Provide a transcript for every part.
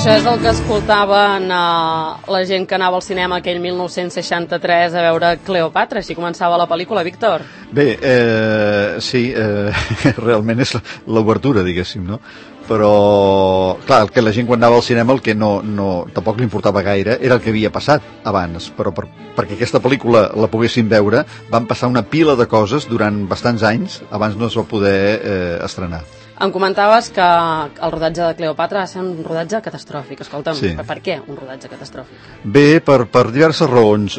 Això és el que escoltaven la gent que anava al cinema aquell 1963 a veure Cleopatra, així començava la pel·lícula, Víctor. Bé, sí, realment és l'obertura, diguéssim, no? Però, clar, que la gent quan anava al cinema el que tampoc li importava gaire era el que havia passat abans, però perquè aquesta pel·lícula la poguessin veure van passar una pila de coses durant bastants anys abans no es va poder estrenar. Em comentaves que el rodatge de Cleopatra va ser un rodatge catastròfic. Escolta'm, sí. Per què un rodatge catastròfic? Bé, per diverses raons.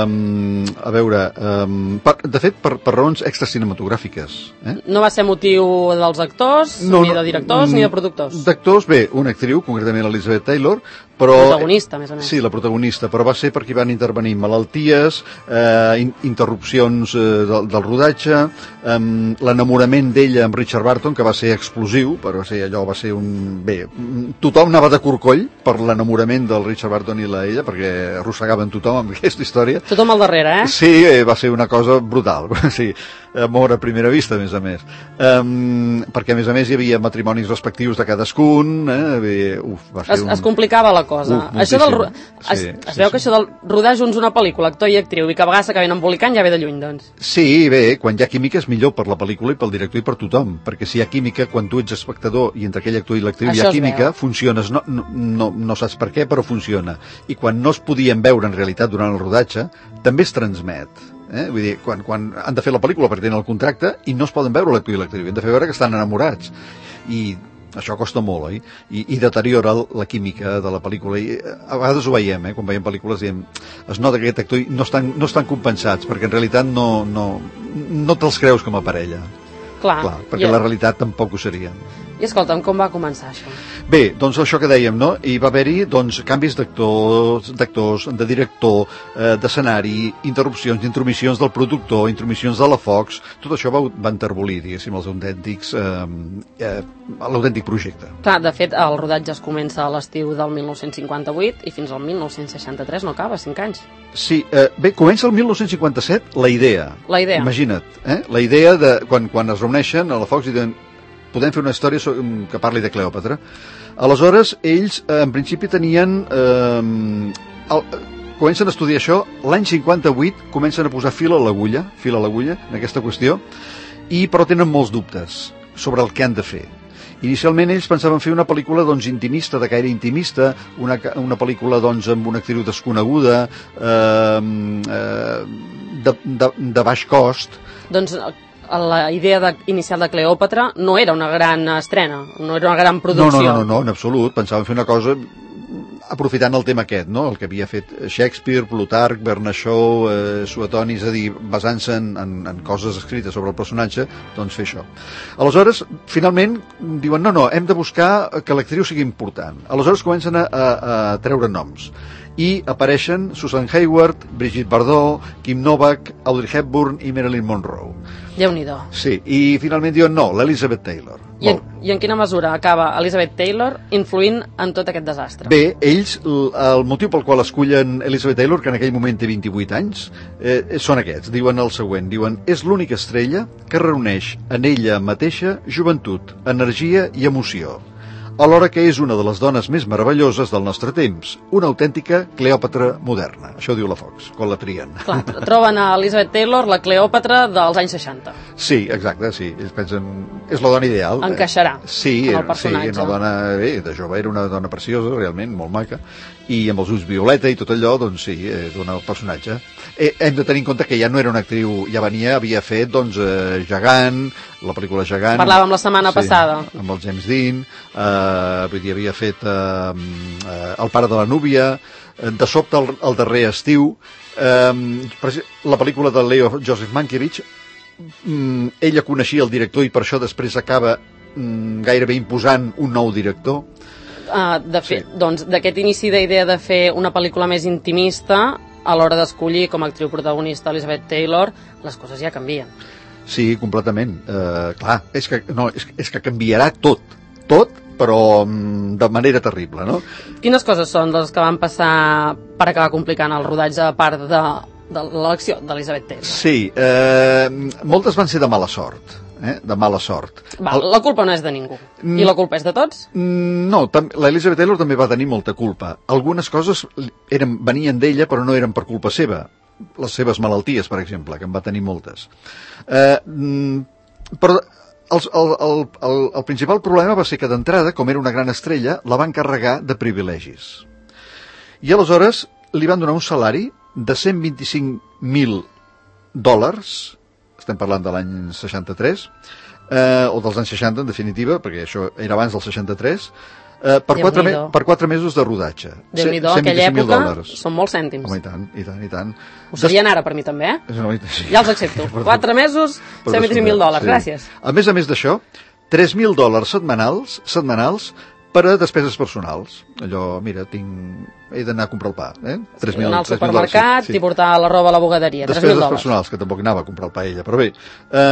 A veure, de fet, per raons extracinematogràfiques. No va ser motiu dels actors, ni de directors, ni de productors? D'actors, bé, una actriu, concretament l'Elizabeth Taylor, però... Protagonista, a més a més. Sí, la protagonista, però va ser perquè van intervenir malalties, interrupcions del rodatge, l'enamorament d'ella amb Richard Burton, que va ser explosiu, però va ser un... Bé, tothom anava de corcoll per l'enamorament del Richard Burton i ella, perquè arrossegaven tothom amb aquesta història. Tothom al darrere, eh? Sí, va ser una cosa brutal, sí, amor a primera vista, a més. Perquè, a més, hi havia matrimonis respectius de cadascun, va ser es complicava la cosa. Es veu que això del rodar junts una pel·lícula, actor i actriu, i que a vegades s'acaben embolicant, ja ve de lluny, doncs. Sí, bé, quan hi ha química és millor per la pel·lícula i pel director i per tothom, perquè si hi ha química, quan tu ets espectador i entre aquell actor i l'actriu hi ha química, funciones, no saps per què, però funciona. I quan no es podien veure en realitat durant el rodatge, també es transmet. Vull dir, quan han de fer la pel·lícula perquè tenen el contracte i no es poden veure l'actor i l'actriu, han de fer veure que estan enamorats. I això costa molt, oi? I deteriora la química de la pel·lícula. I a vegades ho veiem, quan veiem pel·lícules diem, es nota que aquest actor no estan compensats, perquè en realitat no te'ls creus com a parella. Clar, perquè la realitat tampoc ho seria. I escolta'm, com va començar això? Bé, doncs això que dèiem, no? Hi va haver-hi canvis d'actors, de director, d'escenari, interrupcions, intromissions del productor, intromissions de la Fox, tot això va enterbolir, diguéssim, l'autèntic projecte. Clar, de fet, el rodatge es comença a l'estiu del 1958 i fins al 1963 no acaba, 5 anys. Sí, bé, comença el 1957 la idea. Imagina't, la idea de quan es reuneixen a la Fox i diuen podem fer una història que parli de Cleòpatra. Aleshores, ells, en principi, tenien... comencen a estudiar això, l'any 58 comencen a posar fil a l'agulla en aquesta qüestió, però tenen molts dubtes sobre el que han de fer. Inicialment ells pensaven fer una pel·lícula intimista, de caire intimista, una pel·lícula amb una actriu desconeguda, de baix cost. Doncs la idea inicial de Cleòpatra no era una gran estrena, no era una gran producció. No, en absolut. Pensaven fer una cosa aprofitant el tema aquest, no? El que havia fet Shakespeare, Plutarc, Bernard Shaw, Suetoni, és a dir, basant-se en coses escrites sobre el personatge, doncs fer això. Aleshores, finalment, diuen, no, hem de buscar que l'actriu sigui important. Aleshores comencen a treure noms. I apareixen Susan Hayward, Brigitte Bardot, Kim Novak, Audrey Hepburn i Marilyn Monroe. Déu-n'hi-do. Sí, i finalment diuen no, l'Elizabeth Taylor. I en quina mesura acaba Elizabeth Taylor influint en tot aquest desastre? Bé, ells, el motiu pel qual escullen Elizabeth Taylor, que en aquell moment té 28 anys, són aquests. Diuen el següent, és l'única estrella que reuneix en ella mateixa joventut, energia i emoció, alhora que és una de les dones més meravelloses del nostre temps, una autèntica Cleòpatra moderna. Això diu la Fox, quan la trien. Clar, troben a Elizabeth Taylor la Cleòpatra dels anys 60. Sí, exacte, sí. Ells pensen, és la dona ideal. Encaixarà en el personatge. Sí, una dona, bé, de jove era una dona preciosa, realment, molt maca, i amb els ulls violeta i tot allò, doncs sí, dona el personatge. Hem de tenir en compte que ja no era una actriu, havia fet, Gegant, la pel·lícula Gegant. Parlàvem la setmana passada. Amb el James Dean, havia fet El pare de la núvia, de sobte el darrer estiu, la pel·lícula de Leo Joseph Mankiewicz, ella coneixia el director i per això després acaba gairebé imposant un nou director. De fet, doncs, d'aquest inici d'idea de fer una pel·lícula més intimista, a l'hora d'escollir com a actriu protagonista Elizabeth Taylor, les coses ja canvien. Sí, completament. Clar, és que canviarà tot, però de manera terrible, no? Quines coses són les que van passar per acabar complicant el rodatge a part de l'elecció d'Elizabeth Taylor? Sí, moltes van ser de mala sort. de mala sort. La culpa no és de ningú. I la culpa és de tots? No, l'Elizabeth Taylor també va tenir molta culpa. Algunes coses venien d'ella, però no eren per culpa seva. Les seves malalties, per exemple, que en va tenir moltes. Però el principal problema va ser que d'entrada, com era una gran estrella, la van carregar de privilegis. I aleshores li van donar un salari de $125.000, estem parlant de l'any 63, o dels anys 60 en definitiva, perquè això era abans del 63, per 4 mesos de rodatge. Déu-n'hi-do, en aquella època són molts cèntims. Home, i tant. Ho serien ara per mi també, Sí. Ja els accepto. 4 mesos, $125.000, gràcies. A més d'això, $3.000 setmanals per a despeses personals. Allò, mira, he d'anar a comprar el pa. Anar al supermercat i portar la roba a la bugaderia. $3.000. Despeses personals, que tampoc anava a comprar el pa ella. Però bé,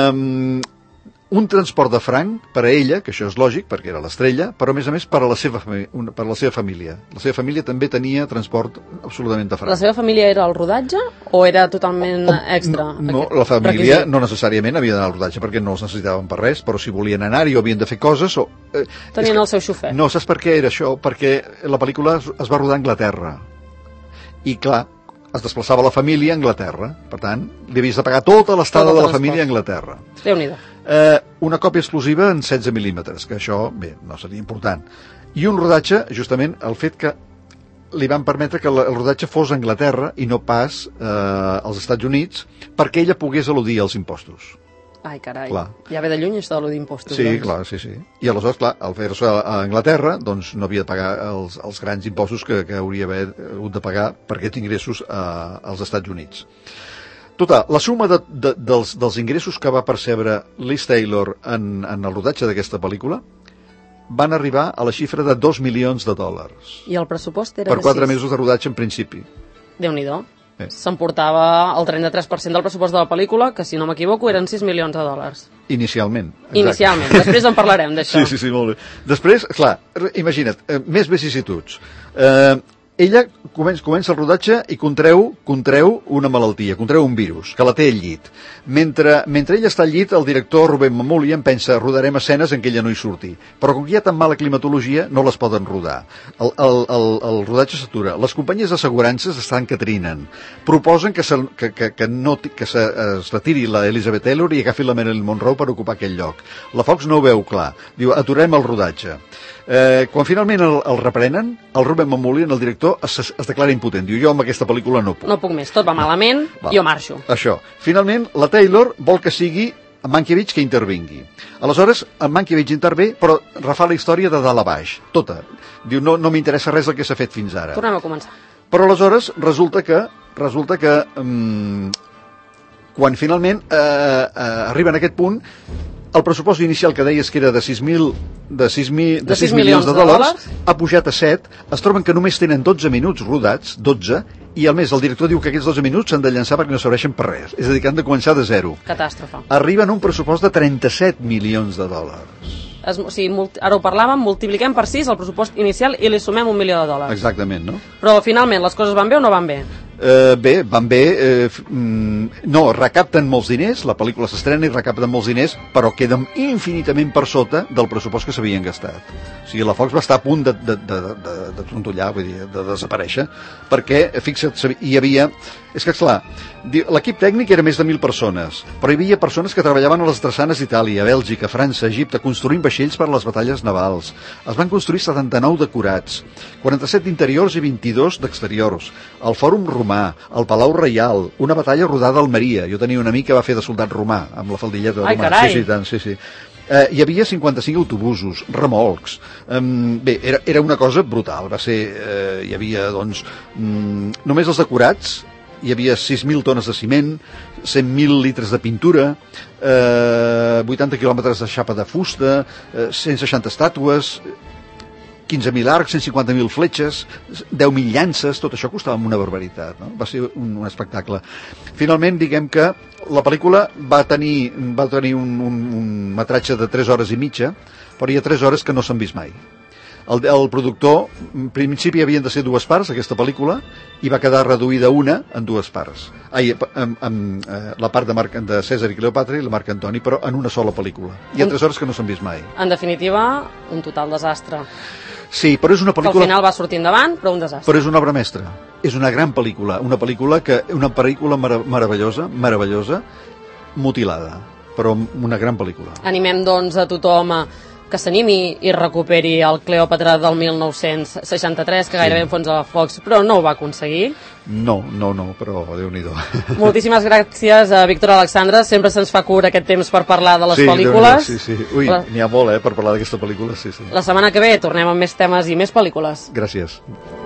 un transport de franc per a ella, que això és lògic, perquè era l'estrella, però a més per a la seva família. La seva família també tenia transport absolutament de franc. La seva família era al rodatge o era totalment extra? No, la família no necessàriament havia d'anar al rodatge perquè no els necessitaven per res, però si volien anar-hi o havien de fer coses... Tenien el seu xofer. No, saps per què era això? Perquè la pel·lícula es va rodar a Anglaterra. I clar, es desplaçava la família a Anglaterra. Per tant, li havies de pagar tota l'estada de la família a Anglaterra. Déu-n'hi-do. Una còpia exclusiva en 16 mil·límetres, que això, bé, no seria important. I un rodatge, justament, el fet que li van permetre que el rodatge fos a Anglaterra i no pas als Estats Units, perquè ella pogués eludir els impostos. Ai, carai, ja ve de lluny això de l'eludir impostos. Sí, clar, sí. I aleshores, clar, al fer-se a Anglaterra, doncs no havia de pagar els grans impostos que hauria hagut de pagar per aquests ingressos als Estats Units. Total, la suma dels ingressos que va percebre Liz Taylor en el rodatge d'aquesta pel·lícula van arribar a la xifra de $2 milions. I el pressupost era per 4 mesos de rodatge en principi. Déu-n'hi-do. S'emportava el 33% del pressupost de la pel·lícula, que si no m'equivoco eren $6 milions. Inicialment. Inicialment, després en parlarem d'això. Sí, molt bé. Després, clar, imagina't, més vicissituds. Ella comença el rodatge i contreu una malaltia, contreu un virus, que la té al llit. Mentre ella està al llit, el director Ruben Mamoulian pensa rodarem escenes en què ella no hi surti. Però com que hi ha tan mala climatologia, no les poden rodar. El rodatge s'atura. Les companyies d'assegurances estan que trinen. Proposen que es retiri la Elizabeth Taylor i agafi la Marilyn Monroe per ocupar aquell lloc. La Fox no ho veu clar. Diu, aturem el rodatge. Quan finalment el reprenen, el Ruben Mamoulian, el director, es declara impotent. Diu, jo amb aquesta pel·lícula no puc. No puc més, tot va malament, jo marxo. Això. Finalment, la Taylor vol que sigui en Mankiewicz que intervingui. Aleshores, en Mankiewicz intervé, però refà la història de dalt a baix, tota. Diu, no m'interessa res el que s'ha fet fins ara. Tornem a començar. Però aleshores resulta que quan finalment arriben a aquest punt, el pressupost inicial que deies que era de $6 milions ha pujat a 7, es troben que només tenen 12 minuts rodats, 12, i a més el director diu que aquests 12 minuts s'han de llançar perquè no serveixen per res, és a dir, que han de començar de zero. Catàstrofe. Arriben a un pressupost de $37 milions. O sigui, ara ho parlàvem, multipliquem per 6 el pressupost inicial i li sumem $1 milió. Exactament, no? Però finalment les coses van bé o no van bé? Bé, van bé, no, recapten molts diners, la pel·lícula s'estrena i recapten molts diners, però queden infinitament per sota del pressupost que s'havien gastat. O sigui, la Fox va estar a punt de trontollar, vull dir, de desaparèixer, perquè, fixa't, hi havia... És que, clar, l'equip tècnic era més de 1.000 persones, però hi havia persones que treballaven a les drassanes d'Itàlia, Bèlgica, França, Egipte, construint vaixells per a les batalles navals. Es van construir 79 decorats, 47 d'interiors i 22 d'exteriors, el Fòrum Romà, el Palau Reial, una batalla rodada a Almeria. Jo tenia un amic que va fer de soldat romà, amb la faldilleta romà. Ai, carai! Sí, tant, sí. Hi havia 55 autobusos, remolcs. Bé, era una cosa brutal. Va ser, hi havia, doncs, només els decorats, hi havia 6.000 tones de ciment, 100.000 litres de pintura, 80 quilòmetres de xapa de fusta, 160 estàtues, 15.000 arcs, 150.000 fletxes, 10.000 llances, tot això costava una barbaritat, no? Va ser un espectacle. Finalment, diguem que la pel·lícula va tenir un metratge de 3 hores i mitja, però hi ha 3 hores que no s'han vist mai. El productor, en principi havien de ser 2 parts, aquesta pel·lícula, i va quedar reduïda una en 2 parts. La part de Cèsar i Cleopatra i la Marc Antoni, però en una sola pel·lícula. Hi ha 3 hores que no s'han vist mai. En definitiva, un total desastre. Sí, però és una pel·lícula... Que al final va sortir endavant, però un desastre. Però és una obra mestra. És una gran pel·lícula. Una pel·lícula meravellosa, mutilada, però una gran pel·lícula. Animem, doncs, a tothom que s'animi i recuperi el Cleòpatra del 1963, que gairebé enfonsa la Fox, però no ho va aconseguir. No, però Déu-n'hi-do. Moltíssimes gràcies a Víctor Alexandre, sempre se'ns fa cura aquest temps per parlar de les pel·lícules. Sí. Ui, n'hi ha molt, per parlar d'aquesta pel·lícula, sí. La setmana que ve tornem amb més temes i més pel·lícules. Gràcies.